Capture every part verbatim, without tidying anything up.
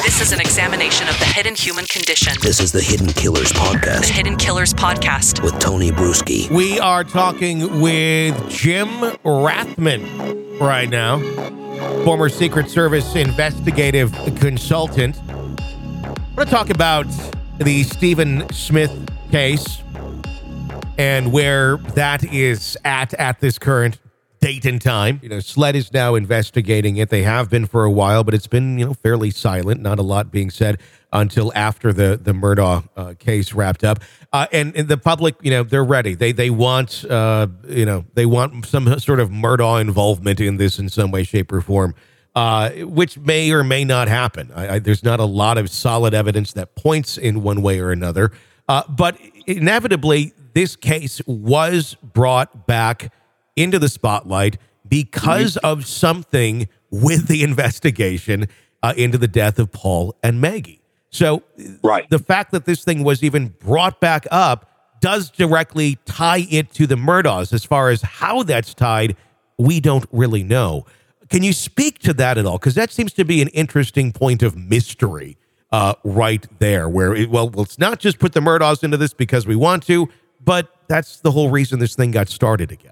This is an examination of the hidden human condition. This is the Hidden Killers Podcast. The Hidden Killers Podcast. With Tony Bruschi. We are talking with Jim Rathman right now, former Secret Service investigative consultant. I want to talk about the Stephen Smith case and where that is at at this current date and time. You know, SLED is now investigating it. They have been for a while, but it's been, you know, fairly silent. Not a lot being said until after the the Murdaugh uh, case wrapped up. Uh, and, and the public, you know, they're ready. They they want, uh, you know, they want some sort of Murdaugh involvement in this in some way, shape, or form, uh, which may or may not happen. I, I, there's not a lot of solid evidence that points in one way or another. Uh, but inevitably, this case was brought back into the spotlight because of something with the investigation uh, into the death of Paul and Maggie. So right. The fact that this thing was even brought back up does directly tie it to the Murdaughs. As far as how that's tied, we don't really know. Can you speak to that at all? Because that seems to be an interesting point of mystery uh, right there, where, it, well, let's not just put the Murdaughs into this because we want to, but that's the whole reason this thing got started again.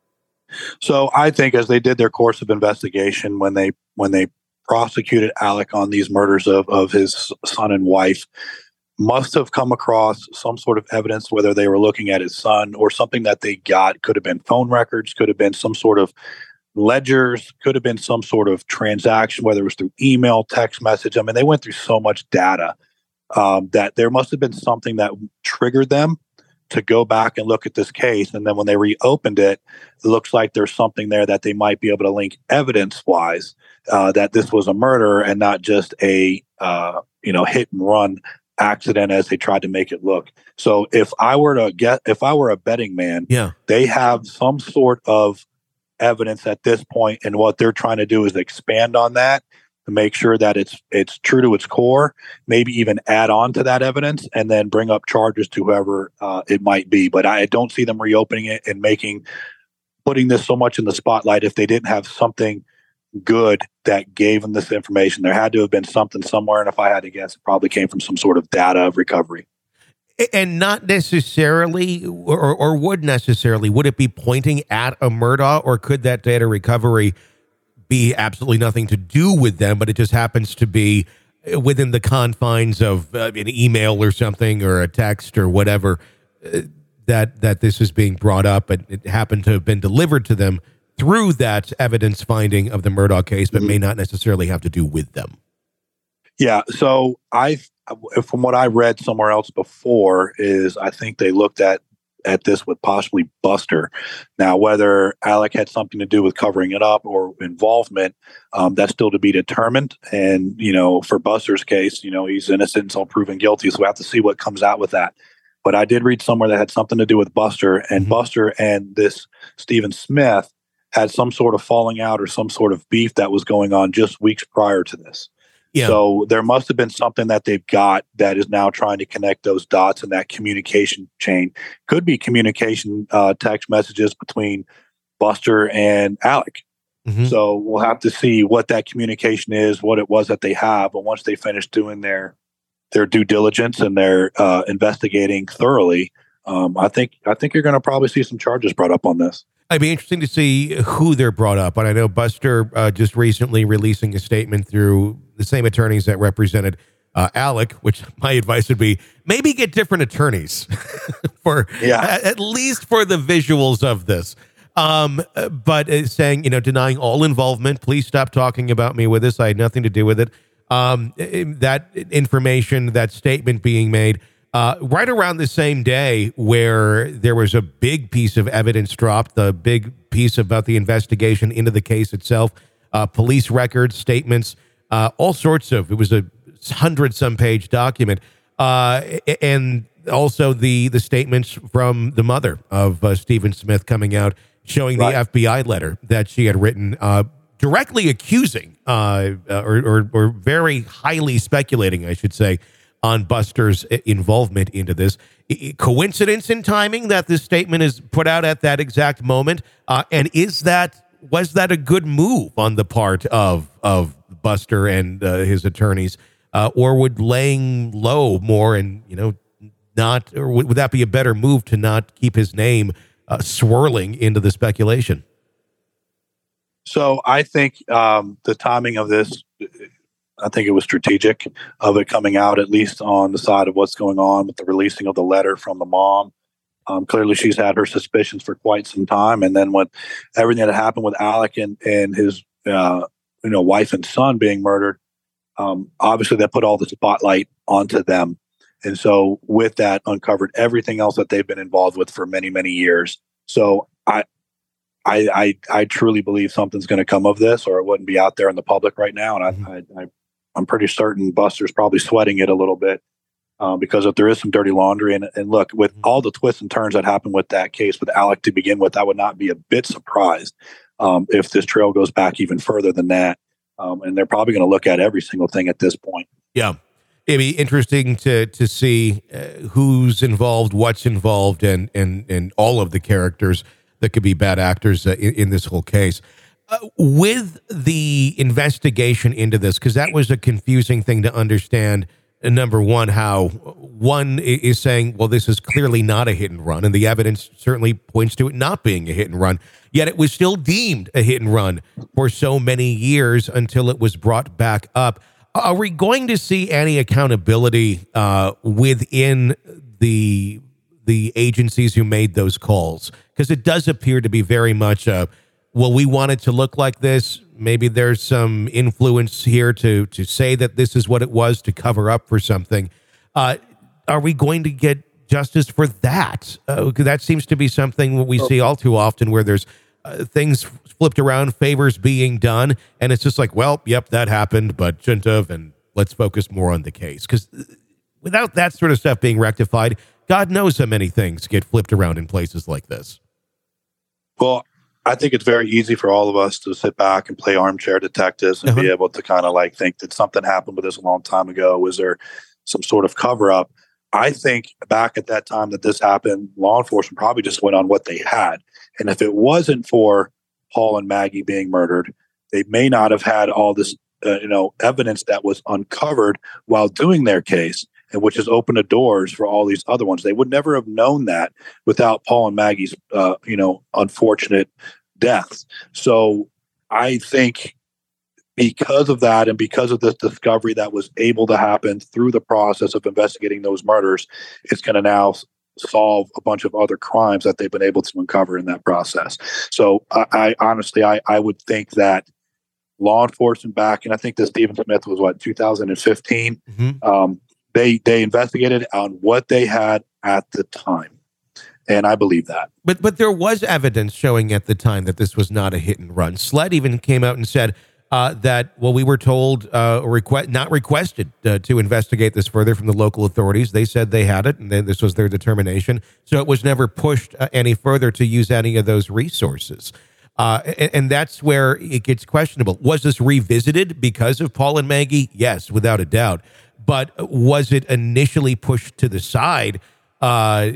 So I think as they did their course of investigation, when they when they prosecuted Alec on these murders of, of his son and wife, must have come across some sort of evidence, whether they were looking at his son or something that they got. Could have been phone records, could have been some sort of ledgers, could have been some sort of transaction, whether it was through email, text message. I mean, they went through so much data um, that there must have been something that triggered them to go back and look at this case. And then when they reopened it, it looks like there's something there that they might be able to link evidence-wise uh, that this was a murder and not just a uh, you know hit and run accident as they tried to make it look. So if I were to get, if I were a betting man, yeah, they have some sort of evidence at this point, and what they're trying to do is expand on that to make sure that it's it's true to its core, maybe even add on to that evidence and then bring up charges to whoever uh, it might be. But I don't see them reopening it and making, putting this so much in the spotlight if they didn't have something good that gave them this information. There had to have been something somewhere, and if I had to guess, it probably came from some sort of data of recovery. And not necessarily, or, or would necessarily, would it be pointing at a Murdaugh, or could that data recovery be absolutely nothing to do with them, but it just happens to be within the confines of uh, an email or something, or a text or whatever, uh, that that this is being brought up, and it happened to have been delivered to them through that evidence finding of the Murdaugh case, but mm-hmm. may not necessarily have to do with them. Yeah, so I, from what I read somewhere else before, is I think they looked at at this with possibly Buster. Now, whether Alec had something to do with covering it up or involvement, um, that's still to be determined. And, you know, for Buster's case, you know, he's innocent until proven guilty. So we have to see what comes out with that. But I did read somewhere that had something to do with Buster, and mm-hmm. Buster and this Stephen Smith had some sort of falling out or some sort of beef that was going on just weeks prior to this. Yeah. So there must have been something that they've got that is now trying to connect those dots in that communication chain. Could be communication, uh, text messages between Buster and Alec. Mm-hmm. So we'll have to see what that communication is, what it was that they have. But once they finish doing their their due diligence and their uh, investigating thoroughly, um, I think I think you're going to probably see some charges brought up on this. It'd be interesting to see who they're brought up on. I know Buster uh, just recently releasing a statement through the same attorneys that represented uh, Alec, which my advice would be maybe get different attorneys for yeah. at, at least for the visuals of this. Um, but uh, saying, you know, denying all involvement. Please stop talking about me with this. I had nothing to do with it. Um, that information, that statement being made Uh, right around the same day where there was a big piece of evidence dropped, the big piece about the investigation into the case itself, uh, police records, statements, uh, all sorts of, it was a hundred-some page document, uh, and also the the statements from the mother of uh, Stephen Smith coming out, showing right. the F B I letter that she had written, uh, directly accusing, uh, or, or, or very highly speculating, I should say, on Buster's involvement into this. Coincidence in timing that this statement is put out at that exact moment? Uh, and is that, was that a good move on the part of, of Buster and uh, his attorneys uh, or would laying low more and, you know, not, or would, would that be a better move to not keep his name uh, swirling into the speculation? So I think um, the timing of this, I think it was strategic of it coming out, at least on the side of what's going on with the releasing of the letter from the mom. Um, clearly, she's had her suspicions for quite some time. And then when everything that happened with Alec and, and his uh, you know, wife and son being murdered, um, obviously that put all the spotlight onto them. And so with that, uncovered everything else that they've been involved with for many, many years. So I, I, I, I truly believe something's going to come of this, or it wouldn't be out there in the public right now. And I, mm-hmm. I, I, I'm pretty certain Buster's probably sweating it a little bit uh, because if there is some dirty laundry, and, and look, with mm-hmm. all the twists and turns that happened with that case with Alec to begin with, I would not be a bit surprised um, if this trail goes back even further than that. Um, and they're probably going to look at every single thing at this point. Yeah. It'd be interesting to to see uh, who's involved, what's involved, and and and all of the characters that could be bad actors uh, in, in this whole case. Uh, with the investigation into this, because that was a confusing thing to understand. Uh, number one, how one is saying, well, this is clearly not a hit and run, and the evidence certainly points to it not being a hit and run, yet it was still deemed a hit and run for so many years until it was brought back up. Are we going to see any accountability uh, within the the agencies who made those calls? Because it does appear to be very much, uh, well, we want it to look like this. Maybe there's some influence here to to say that this is what it was to cover up for something. Uh, are we going to get justice for that? Uh, that seems to be something we see all too often, where there's Uh, things flipped around, favors being done, and it's just like, well, yep, that happened, but shouldn't have, and let's focus more on the case. Because without that sort of stuff being rectified, God knows how many things get flipped around in places like this. Well, I think it's very easy for all of us to sit back and play armchair detectives and uh-huh. be able to kind of like think that something happened with this a long time ago. Was there some sort of cover up? I think back at that time that this happened, law enforcement probably just went on what they had. And if it wasn't for Paul and Maggie being murdered, they may not have had all this, uh, you know, evidence that was uncovered while doing their case, and which has opened the doors for all these other ones. They would never have known that without Paul and Maggie's, uh, you know, unfortunate deaths. So I think because of that, and because of this discovery that was able to happen through the process of investigating those murders, it's going to now solve a bunch of other crimes that they've been able to uncover in that process. So I, I honestly, I, I would think that law enforcement back, and I think that Stephen Smith was what, two thousand fifteen. Mm-hmm. Um, they, they investigated on what they had at the time. And I believe that. But, but there was evidence showing at the time that this was not a hit and run. Sled even came out and said, Uh, that, well, we were told, uh, request, not requested uh, to investigate this further from the local authorities. They said they had it, and then this was their determination. So it was never pushed uh, any further to use any of those resources. Uh, and, and that's where it gets questionable. Was this revisited because of Paul and Maggie? Yes, without a doubt. But was it initially pushed to the side uh,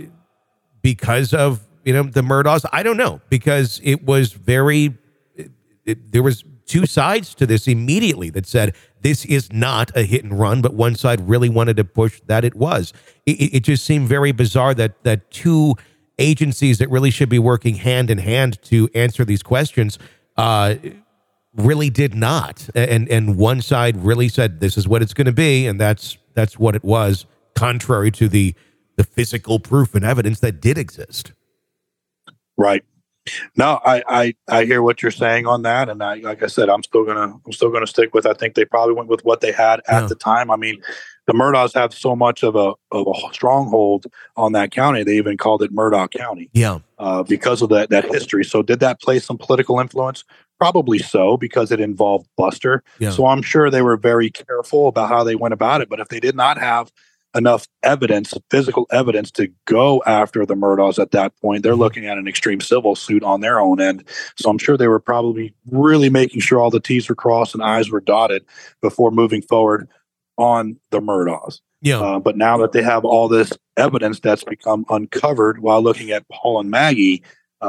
because of, you know, the Murdaughs? I don't know, because it was very, it, it, there was two sides to this immediately that said this is not a hit and run, but one side really wanted to push that it was. It, it just seemed very bizarre that that two agencies that really should be working hand in hand to answer these questions uh, really did not, and and one side really said this is what it's going to be, and that's that's what it was, contrary to the the physical proof and evidence that did exist. Right. No, I, I, I hear what you're saying on that, and I, like I said, I'm still gonna I'm still gonna stick with. I think they probably went with what they had at yeah. the time. I mean, the Murdaughs have so much of a of a stronghold on that county. They even called it Murdaugh County, yeah, uh, because of that that history. So, did that play some political influence? Probably so, because it involved Buster. Yeah. So, I'm sure they were very careful about how they went about it. But if they did not have enough evidence, physical evidence, to go after the Murdaughs at that point, they're looking at an extreme civil suit on their own end. So I'm sure they were probably really making sure all the T's were crossed and I's were dotted before moving forward on the Murdaughs. Yeah. Uh, but now that they have all this evidence that's become uncovered while looking at Paul and Maggie, um,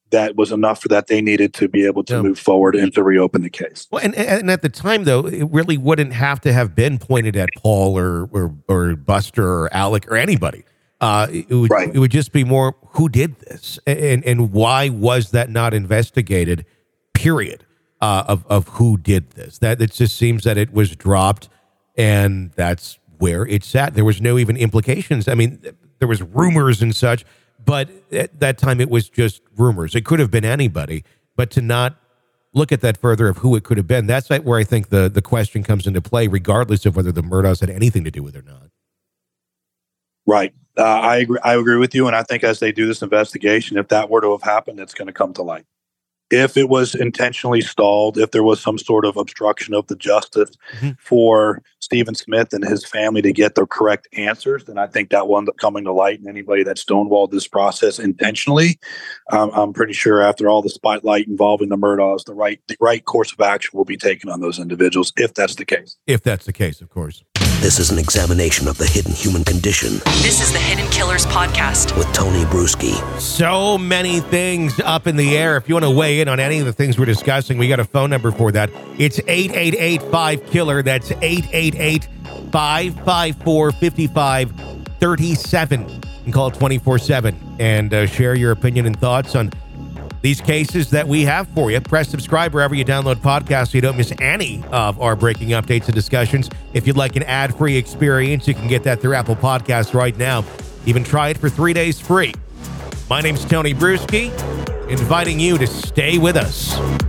that was enough for that they needed to be able to Yeah. move forward and to reopen the case. Well, and, and at the time, though, it really wouldn't have to have been pointed at Paul or or, or Buster or Alec or anybody. Uh, it would Right. it would just be more who did this and and why was that not investigated? Period. Uh, of of who did this? That it just seems that it was dropped, and that's where it sat. There was no even implications. I mean, there was rumors and such. But at that time, it was just rumors. It could have been anybody, but to not look at that further of who it could have been, that's like where I think the, the question comes into play, regardless of whether the Murdaughs had anything to do with it or not. Right. Uh, I agree. I agree with you. And I think as they do this investigation, if that were to have happened, it's going to come to light. If it was intentionally stalled, if there was some sort of obstruction of the justice Mm-hmm. for Stephen Smith and his family to get the correct answers, then I think that will end up coming to light. And anybody that stonewalled this process intentionally, um, I'm pretty sure after all the spotlight involving the Murdaughs, the right the right course of action will be taken on those individuals, if that's the case. If that's the case, of course. This is an examination of the hidden human condition This is the Hidden Killers Podcast. with Tony Bruschi. So many things up in the air. If you want to weigh in on any of the things we're discussing, we got a phone number for that. It's eight eight eight five killer. That's eight eight eight five five four five five three seven. You can call twenty-four seven and uh, share your opinion and thoughts on these cases that we have for you. Press subscribe wherever you download podcasts so you don't miss any of our breaking updates and discussions. If you'd like an ad-free experience, you can get that through Apple Podcasts right now. Even try it for three days free. My name's Tony Bruschi, inviting you to stay with us.